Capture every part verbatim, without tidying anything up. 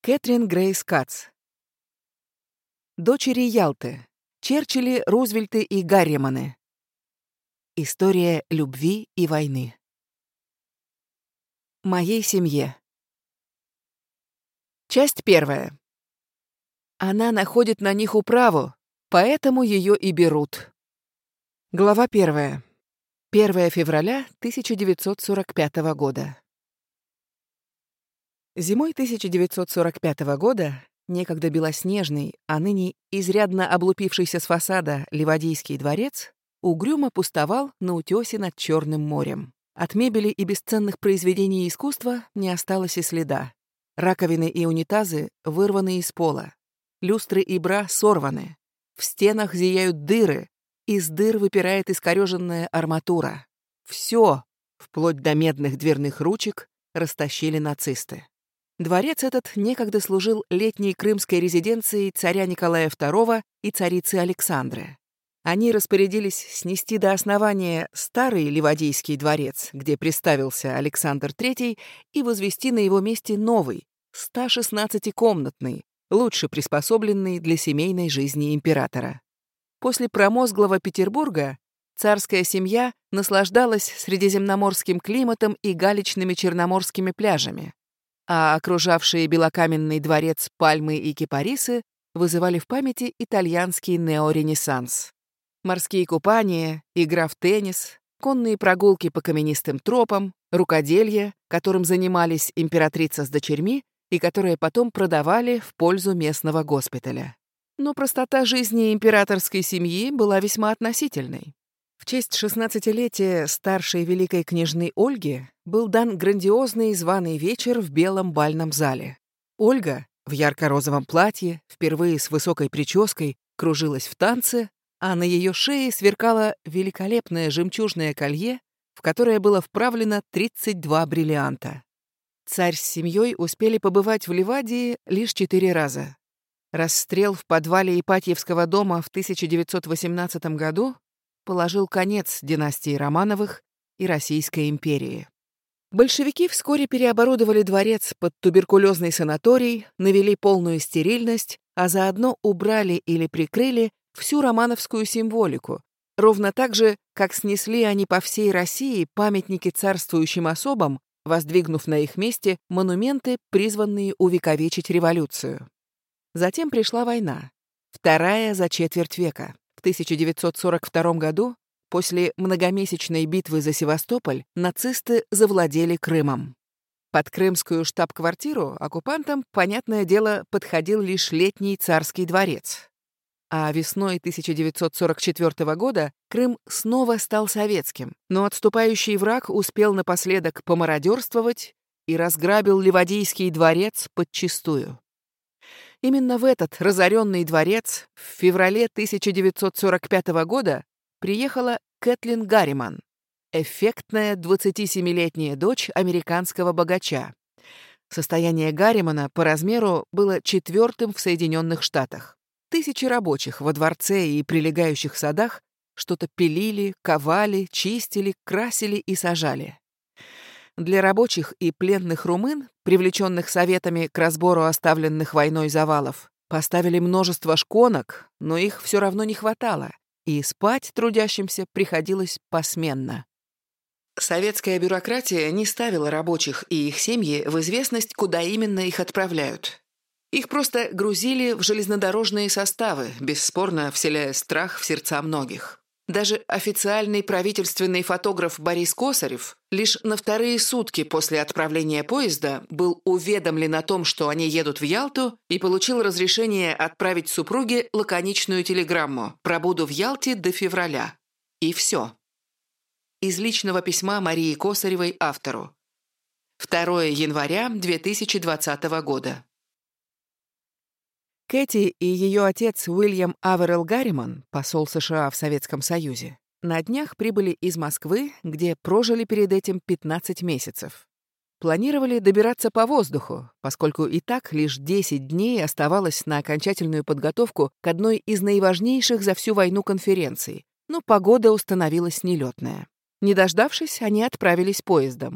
Кэтрин Грейс Кац. Дочери Ялты. Черчилли, Рузвельты и Гарриманы. История любви и войны. Моей семье. Часть первая. Она находит на них управу, поэтому ее и берут. Глава первая. первое февраля тысяча девятьсот сорок пятого года. Зимой тысяча девятьсот сорок пятого года некогда белоснежный, а ныне изрядно облупившийся с фасада Ливадийский дворец угрюмо пустовал на утёсе над Черным морем. От мебели и бесценных произведений искусства не осталось и следа. Раковины и унитазы вырваны из пола. Люстры и бра сорваны. В стенах зияют дыры. Из дыр выпирает искорёженная арматура. Всё, вплоть до медных дверных ручек, растащили нацисты. Дворец этот некогда служил летней крымской резиденцией царя Николая второго и царицы Александры. Они распорядились снести до основания старый Ливадийский дворец, где приставился Александр третий, и возвести на его месте новый, сто шестнадцатикомнатный, лучше приспособленный для семейной жизни императора. После промозглого Петербурга царская семья наслаждалась средиземноморским климатом и галечными черноморскими пляжами, а окружавшие белокаменный дворец пальмы и кипарисы вызывали в памяти итальянский неоренессанс. Морские купания, игра в теннис, конные прогулки по каменистым тропам, рукоделье, которым занимались императрица с дочерьми и которое потом продавали в пользу местного госпиталя. Но простота жизни императорской семьи была весьма относительной. В честь шестнадцатилетия старшей великой княжны Ольги был дан грандиозный званый вечер в белом бальном зале. Ольга в ярко-розовом платье, впервые с высокой прической, кружилась в танце, а на ее шее сверкало великолепное жемчужное колье, в которое было вправлено тридцать два бриллианта. Царь с семьей успели побывать в Ливадии лишь четыре раза. Расстрел в подвале Ипатьевского дома в тысяча девятьсот восемнадцатом году положил конец династии Романовых и Российской империи. Большевики вскоре переоборудовали дворец под туберкулезный санаторий, навели полную стерильность, а заодно убрали или прикрыли всю романовскую символику, ровно так же, как снесли они по всей России памятники царствующим особам, воздвигнув на их месте монументы, призванные увековечить революцию. Затем пришла война, вторая за четверть века. В тысяча девятьсот сорок втором году, после многомесячной битвы за Севастополь, нацисты завладели Крымом. Под крымскую штаб-квартиру оккупантам, понятное дело, подходил лишь летний царский дворец. А весной тысяча девятьсот сорок четвёртого года Крым снова стал советским, но отступающий враг успел напоследок помародерствовать и разграбил Ливадийский дворец подчистую. Именно в этот разоренный дворец в феврале тысяча девятьсот сорок пятого года приехала Кэтлин Гарриман, эффектная двадцатисемилетняя дочь американского богача. Состояние Гарримана по размеру было четвертым в Соединенных Штатах. Тысячи рабочих во дворце и прилегающих садах что-то пилили, ковали, чистили, красили и сажали. Для рабочих и пленных румын, привлеченных советами к разбору оставленных войной завалов, поставили множество шконок, но их все равно не хватало, и спать трудящимся приходилось посменно. Советская бюрократия не ставила рабочих и их семьи в известность, куда именно их отправляют. Их просто грузили в железнодорожные составы, бесспорно вселяя страх в сердца многих. Даже официальный правительственный фотограф Борис Косарев лишь на вторые сутки после отправления поезда был уведомлен о том, что они едут в Ялту, и получил разрешение отправить супруге лаконичную телеграмму «Пробуду в Ялте до февраля». И все. Из личного письма Марии Косаревой автору. второго января две тысячи двадцатого года. Кэти и ее отец Уильям Аверелл Гарриман, посол США в Советском Союзе, на днях прибыли из Москвы, где прожили перед этим пятнадцать месяцев. Планировали добираться по воздуху, поскольку и так лишь десять дней оставалось на окончательную подготовку к одной из наиважнейших за всю войну конференций, но погода установилась нелетная. Не дождавшись, они отправились поездом.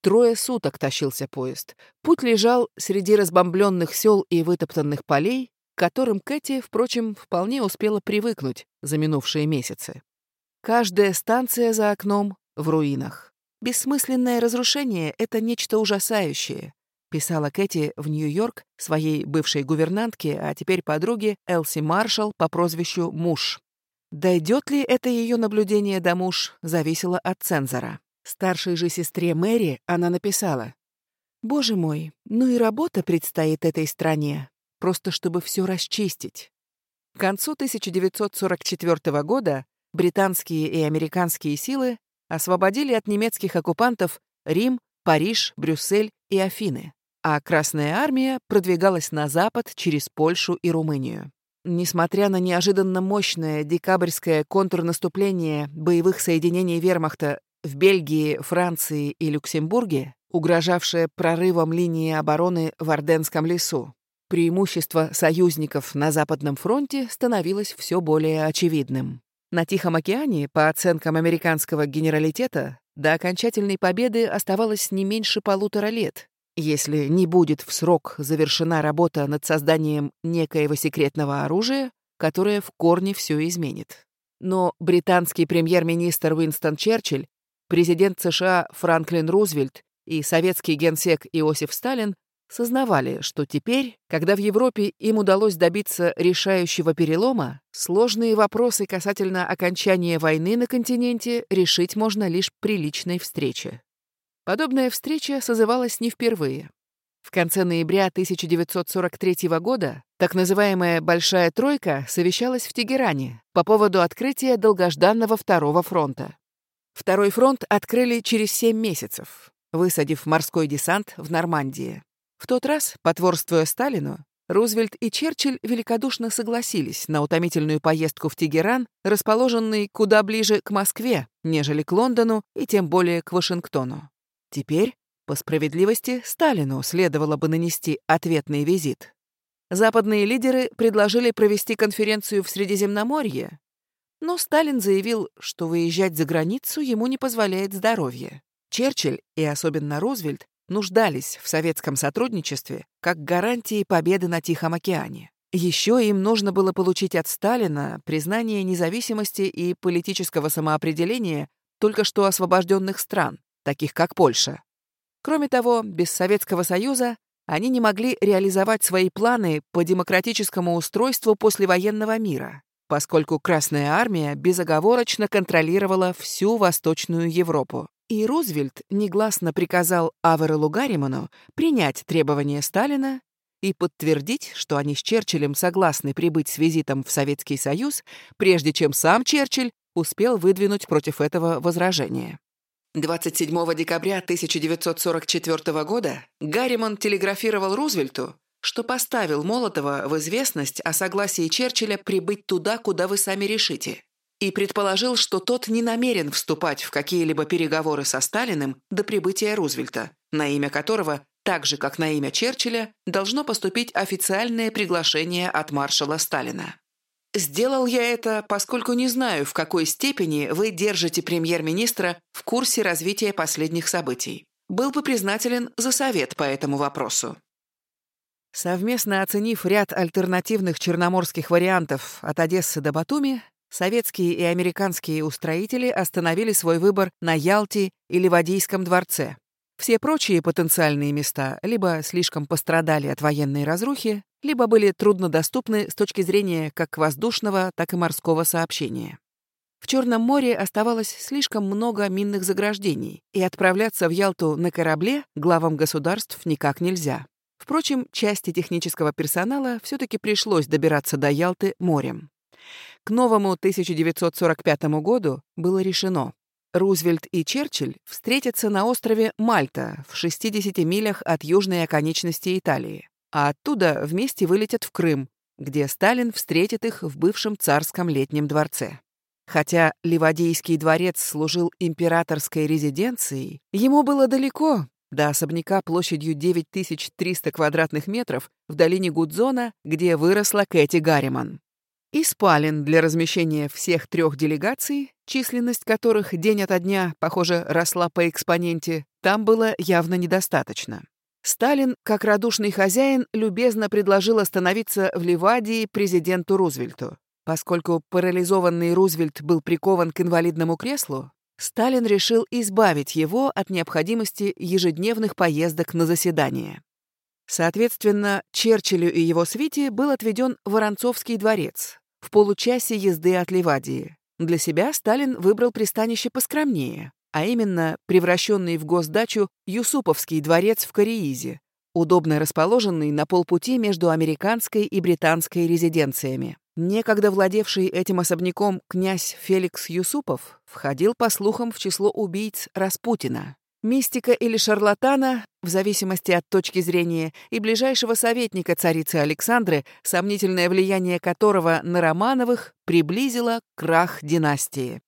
Трое суток тащился поезд. Путь лежал среди разбомбленных сел и вытоптанных полей, к которым Кэти, впрочем, вполне успела привыкнуть за минувшие месяцы. Каждая станция за окном в руинах. «Бессмысленное разрушение — это нечто ужасающее», писала Кэти в Нью-Йорк своей бывшей гувернантке, а теперь подруге Элси Маршалл по прозвищу Муш. Дойдет ли это ее наблюдение до Муш, зависело от цензора. Старшей же сестре Мэри она написала: «Боже мой, ну и работа предстоит этой стране, просто чтобы все расчистить». К концу тысяча девятьсот сорок четвёртого года британские и американские силы освободили от немецких оккупантов Рим, Париж, Брюссель и Афины, а Красная армия продвигалась на запад через Польшу и Румынию. Несмотря на неожиданно мощное декабрьское контрнаступление боевых соединений вермахта в Бельгии, Франции и Люксембурге, угрожавшее прорывом линии обороны в Арденском лесу, преимущество союзников на Западном фронте становилось все более очевидным. На Тихом океане, по оценкам американского генералитета, до окончательной победы оставалось не меньше полутора лет, если не будет в срок завершена работа над созданием некоего секретного оружия, которое в корне все изменит. Но британский премьер-министр Уинстон Черчилль, президент США Франклин Рузвельт и советский генсек Иосиф Сталин сознавали, что теперь, когда в Европе им удалось добиться решающего перелома, сложные вопросы касательно окончания войны на континенте решить можно лишь при личной встрече. Подобная встреча созывалась не впервые. В конце ноября тысяча девятьсот сорок третьего года так называемая «Большая тройка» совещалась в Тегеране по поводу открытия долгожданного Второго фронта. Второй фронт открыли через семь месяцев, высадив морской десант в Нормандии. В тот раз, потворствуя Сталину, Рузвельт и Черчилль великодушно согласились на утомительную поездку в Тегеран, расположенный куда ближе к Москве, нежели к Лондону и тем более к Вашингтону. Теперь, по справедливости, Сталину следовало бы нанести ответный визит. Западные лидеры предложили провести конференцию в Средиземноморье, но Сталин заявил, что выезжать за границу ему не позволяет здоровье. Черчилль и особенно Рузвельт нуждались в советском сотрудничестве как гарантии победы на Тихом океане. Еще им нужно было получить от Сталина признание независимости и политического самоопределения только что освобожденных стран, таких как Польша. Кроме того, без Советского Союза они не могли реализовать свои планы по демократическому устройству послевоенного мира, поскольку Красная армия безоговорочно контролировала всю Восточную Европу. И Рузвельт негласно приказал Авереллу Гарриману принять требования Сталина и подтвердить, что они с Черчиллем согласны прибыть с визитом в Советский Союз, прежде чем сам Черчилль успел выдвинуть против этого возражение. двадцать седьмого декабря тысяча девятьсот сорок четвёртого года Гарриман телеграфировал Рузвельту, что поставил Молотова в известность о согласии Черчилля прибыть туда, куда вы сами решите, и предположил, что тот не намерен вступать в какие-либо переговоры со Сталиным до прибытия Рузвельта, на имя которого, так же как на имя Черчилля, должно поступить официальное приглашение от маршала Сталина. Сделал я это, поскольку не знаю, в какой степени вы держите премьер-министра в курсе развития последних событий. Был бы признателен за совет по этому вопросу. Совместно оценив ряд альтернативных черноморских вариантов от Одессы до Батуми, советские и американские устроители остановили свой выбор на Ялте и Ливадийском дворце. Все прочие потенциальные места либо слишком пострадали от военной разрухи, либо были труднодоступны с точки зрения как воздушного, так и морского сообщения. В Черном море оставалось слишком много минных заграждений, и отправляться в Ялту на корабле главам государств никак нельзя. Впрочем, части технического персонала все-таки пришлось добираться до Ялты морем. К новому тысяча девятьсот сорок пятому году было решено: Рузвельт и Черчилль встретятся на острове Мальта в шестидесяти милях от южной оконечности Италии, а оттуда вместе вылетят в Крым, где Сталин встретит их в бывшем царском летнем дворце. Хотя Ливадийский дворец служил императорской резиденцией, ему было далеко до особняка площадью девять тысяч триста квадратных метров в долине Гудзона, где выросла Кэти Гарриман. И спален для размещения всех трех делегаций, численность которых день ото дня, похоже, росла по экспоненте, там было явно недостаточно. Сталин, как радушный хозяин, любезно предложил остановиться в Ливадии президенту Рузвельту. Поскольку парализованный Рузвельт был прикован к инвалидному креслу, Сталин решил избавить его от необходимости ежедневных поездок на заседания. Соответственно, Черчиллю и его свите был отведен Воронцовский дворец в получасе езды от Ливадии. Для себя Сталин выбрал пристанище поскромнее, а именно превращенный в госдачу Юсуповский дворец в Кореизе, удобно расположенный на полпути между американской и британской резиденциями. Некогда владевший этим особняком князь Феликс Юсупов входил, по слухам, в число убийц Распутина, мистика или шарлатана, в зависимости от точки зрения, и ближайшего советника царицы Александры, сомнительное влияние которого на Романовых приблизило крах династии.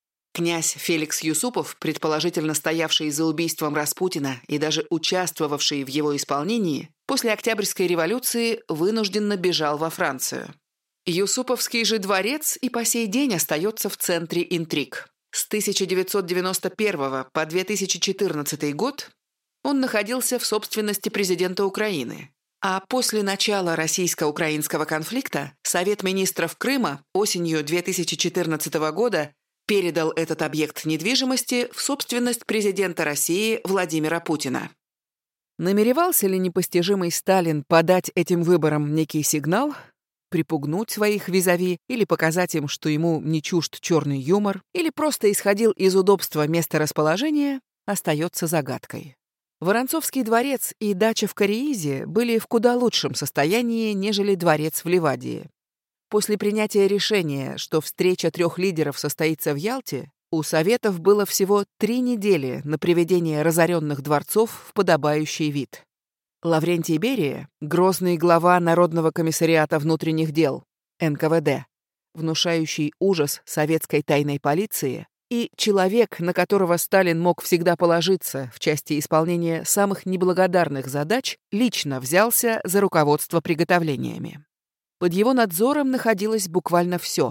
Князь Феликс Юсупов, предположительно стоявший за убийством Распутина и даже участвовавший в его исполнении, после Октябрьской революции вынужденно бежал во Францию. Юсуповский же дворец и по сей день остается в центре интриг. С тысяча девятьсот девяносто первого по две тысячи четырнадцатый год он находился в собственности президента Украины, а после начала российско-украинского конфликта Совет министров Крыма осенью две тысячи четырнадцатого года передал этот объект недвижимости в собственность президента России Владимира Путина. Намеревался ли непостижимый Сталин подать этим выборам некий сигнал, припугнуть своих визави или показать им, что ему не чужд черный юмор, или просто исходил из удобства месторасположения, остается загадкой. Воронцовский дворец и дача в Кореизе были в куда лучшем состоянии, нежели дворец в Ливадии. После принятия решения, что встреча трех лидеров состоится в Ялте, у Советов было всего три недели на приведение разоренных дворцов в подобающий вид. Лаврентий Берия, грозный глава Народного комиссариата внутренних дел, эн ка вэ дэ, внушающий ужас советской тайной полиции, и человек, на которого Сталин мог всегда положиться в части исполнения самых неблагодарных задач, лично взялся за руководство приготовлениями. Под его надзором находилось буквально все.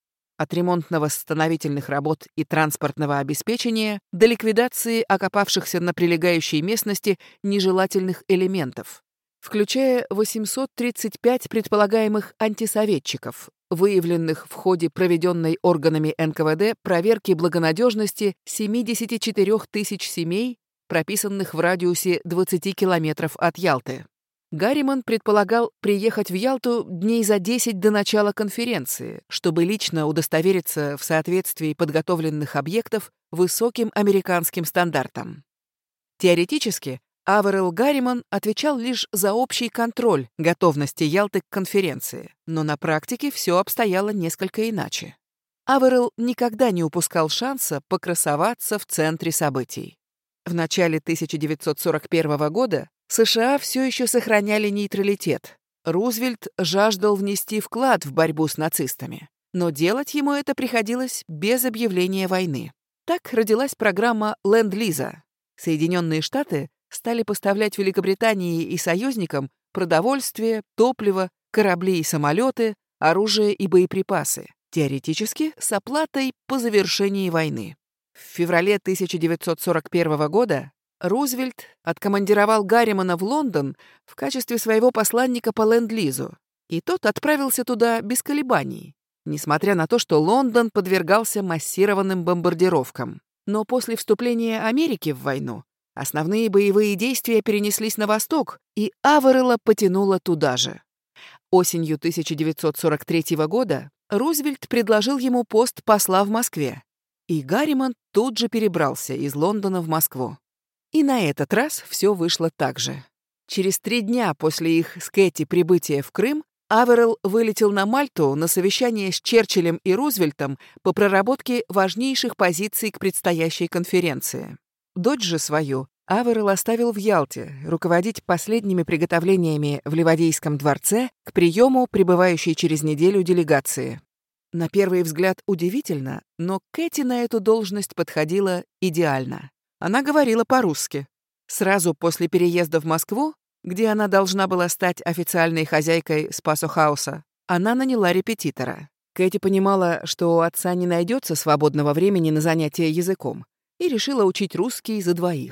От ремонтно-восстановительных работ и транспортного обеспечения до ликвидации окопавшихся на прилегающей местности нежелательных элементов, включая восемьсот тридцать пять предполагаемых антисоветчиков, выявленных в ходе проведенной органами эн ка вэ дэ проверки благонадежности семидесяти четырёх тысяч семей, прописанных в радиусе двадцати километров от Ялты. Гарриман предполагал приехать в Ялту дней за десять до начала конференции, чтобы лично удостовериться в соответствии подготовленных объектов высоким американским стандартам. Теоретически, Аверелл Гарриман отвечал лишь за общий контроль готовности Ялты к конференции, но на практике все обстояло несколько иначе. Аверелл никогда не упускал шанса покрасоваться в центре событий. В начале тысяча девятьсот сорок первого года США все еще сохраняли нейтралитет. Рузвельт жаждал внести вклад в борьбу с нацистами, но делать ему это приходилось без объявления войны. Так родилась программа Ленд-Лиза. Соединенные Штаты стали поставлять Великобритании и союзникам продовольствие, топливо, корабли и самолеты, оружие и боеприпасы, теоретически с оплатой по завершении войны. В феврале тысяча девятьсот сорок первого года Рузвельт откомандировал Гарримана в Лондон в качестве своего посланника по Ленд-Лизу, и тот отправился туда без колебаний, несмотря на то, что Лондон подвергался массированным бомбардировкам. Но после вступления Америки в войну основные боевые действия перенеслись на восток, и Аверелла потянуло туда же. Осенью тысяча девятьсот сорок третьего года Рузвельт предложил ему пост посла в Москве, и Гарриман тут же перебрался из Лондона в Москву. И на этот раз все вышло так же. Через три дня после их с Кэти прибытия в Крым Аверелл вылетел на Мальту на совещание с Черчиллем и Рузвельтом по проработке важнейших позиций к предстоящей конференции. Дочь же свою Аверелл оставил в Ялте руководить последними приготовлениями в Ливадийском дворце к приему прибывающей через неделю делегации. На первый взгляд удивительно, но Кэти на эту должность подходила идеально. Она говорила по-русски. Сразу после переезда в Москву, где она должна была стать официальной хозяйкой Спасо-хауса, она наняла репетитора. Кэти понимала, что у отца не найдется свободного времени на занятия языком, и решила учить русский за двоих.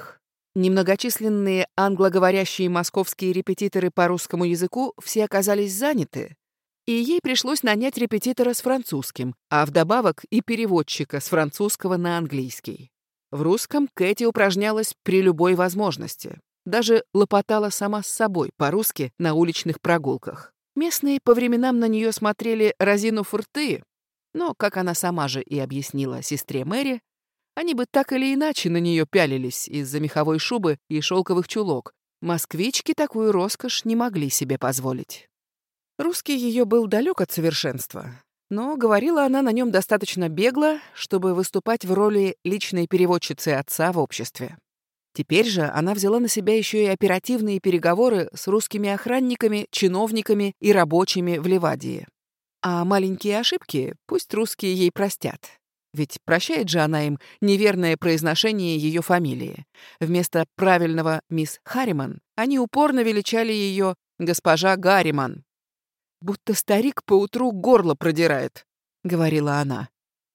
Немногочисленные англоговорящие московские репетиторы по русскому языку все оказались заняты, и ей пришлось нанять репетитора с французским, а вдобавок и переводчика с французского на английский. В русском Кэти упражнялась при любой возможности. Даже лопотала сама с собой по-русски на уличных прогулках. Местные по временам на нее смотрели разинув рты, но, как она сама же и объяснила сестре Мэри, они бы так или иначе на нее пялились из-за меховой шубы и шелковых чулок. Москвички такую роскошь не могли себе позволить. Русский ее был далек от совершенства, но говорила она на нем достаточно бегло, чтобы выступать в роли личной переводчицы отца в обществе. Теперь же она взяла на себя еще и оперативные переговоры с русскими охранниками, чиновниками и рабочими в Ливадии. А маленькие ошибки пусть русские ей простят. Ведь прощает же она им неверное произношение ее фамилии. Вместо правильного «мисс Харриман» они упорно величали ее «госпожа Гарриман». «Будто старик поутру горло продирает», — говорила она.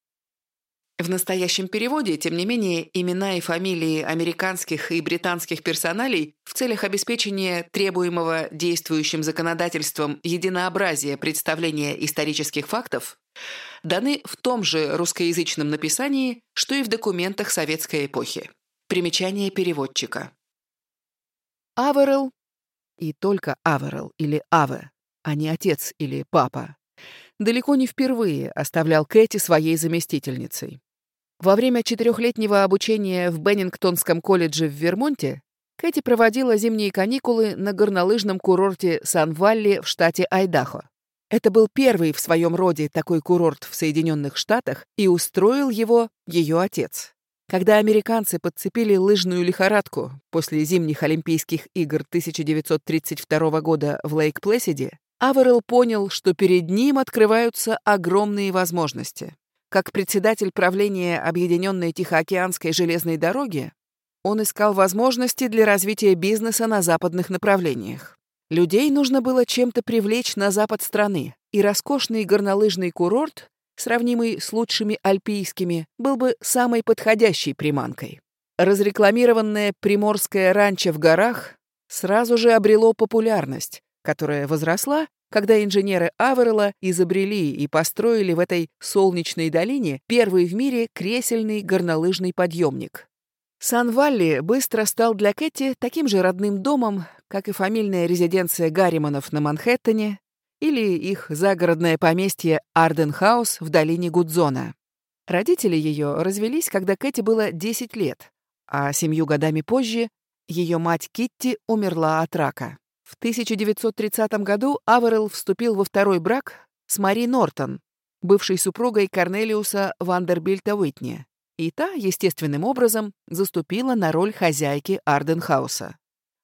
В настоящем переводе, тем не менее, имена и фамилии американских и британских персоналей в целях обеспечения требуемого действующим законодательством единообразия представления исторических фактов даны в том же русскоязычном написании, что и в документах советской эпохи. Примечание переводчика. Аверелл, и только Аверелл или Аве, а не отец или папа, далеко не впервые оставлял Кэти своей заместительницей. Во время четырехлетнего обучения в Беннингтонском колледже в Вермонте Кэти проводила зимние каникулы на горнолыжном курорте Сан-Валли в штате Айдахо. Это был первый в своем роде такой курорт в Соединенных Штатах, и устроил его ее отец. Когда американцы подцепили лыжную лихорадку после зимних Олимпийских игр тысяча девятьсот тридцать второго года в Лейк-Плэсиде, Аверелл понял, что перед ним открываются огромные возможности. Как председатель правления Объединенной Тихоокеанской железной дороги, он искал возможности для развития бизнеса на западных направлениях. Людей нужно было чем-то привлечь на запад страны, и роскошный горнолыжный курорт, сравнимый с лучшими альпийскими, был бы самой подходящей приманкой. Разрекламированное приморское ранчо в горах сразу же обрело популярность, которая возросла, когда инженеры Аверелла изобрели и построили в этой солнечной долине первый в мире кресельный горнолыжный подъемник. Сан-Валли быстро стал для Кэти таким же родным домом, как и фамильная резиденция Гарриманов на Манхэттене или их загородное поместье Арден-хаус в долине Гудзона. Родители ее развелись, когда Кэти было десять лет, а семью годами позже ее мать Китти умерла от рака. В тысяча девятьсот тридцатом году Аверелл вступил во второй брак с Мари Нортон, бывшей супругой Корнелиуса Вандербильта Уитни, и та, естественным образом, заступила на роль хозяйки Арден-хауса.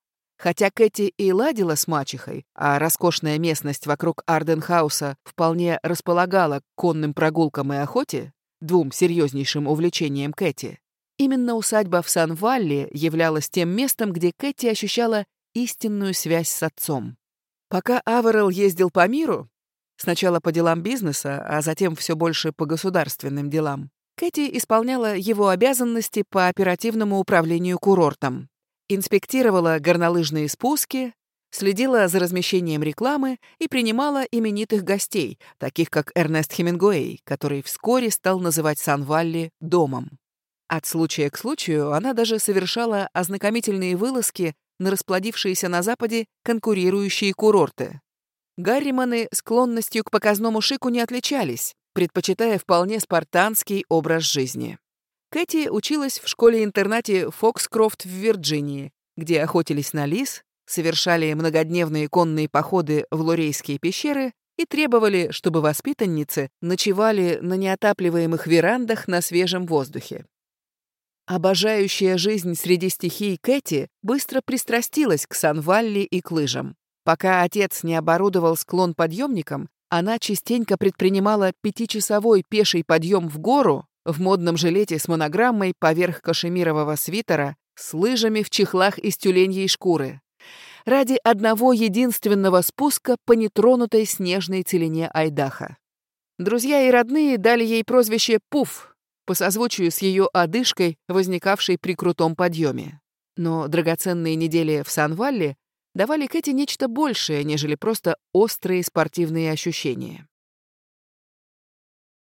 Хотя Кэти и ладила с мачехой, а роскошная местность вокруг Арден-хауса вполне располагала к конным прогулкам и охоте, двум серьезнейшим увлечениям Кэти, именно усадьба в Сан-Валли являлась тем местом, где Кэти ощущала истинную связь с отцом. Пока Аверелл ездил по миру, сначала по делам бизнеса, а затем все больше по государственным делам, Кэти исполняла его обязанности по оперативному управлению курортом, инспектировала горнолыжные спуски, следила за размещением рекламы и принимала именитых гостей, таких как Эрнест Хемингуэй, который вскоре стал называть Сан-Валли домом. От случая к случаю она даже совершала ознакомительные вылазки на расплодившиеся на Западе конкурирующие курорты. Гарриманы склонностью к показному шику не отличались, предпочитая вполне спартанский образ жизни. Кэти училась в школе-интернате Фокскрофт в Вирджинии, где охотились на лис, совершали многодневные конные походы в Лурейские пещеры и требовали, чтобы воспитанницы ночевали на неотапливаемых верандах на свежем воздухе. Обожающая жизнь среди стихий Кэти быстро пристрастилась к Сан-Валли и к лыжам. Пока отец не оборудовал склон подъемником, она частенько предпринимала пятичасовой пеший подъем в гору в модном жилете с монограммой поверх кашемирового свитера с лыжами в чехлах из тюленьей шкуры ради одного единственного спуска по нетронутой снежной целине Айдахо. Друзья и родные дали ей прозвище «Пуф» по созвучию с ее одышкой, возникавшей при крутом подъеме. Но драгоценные недели в Сан-Валли давали Кэти нечто большее, нежели просто острые спортивные ощущения.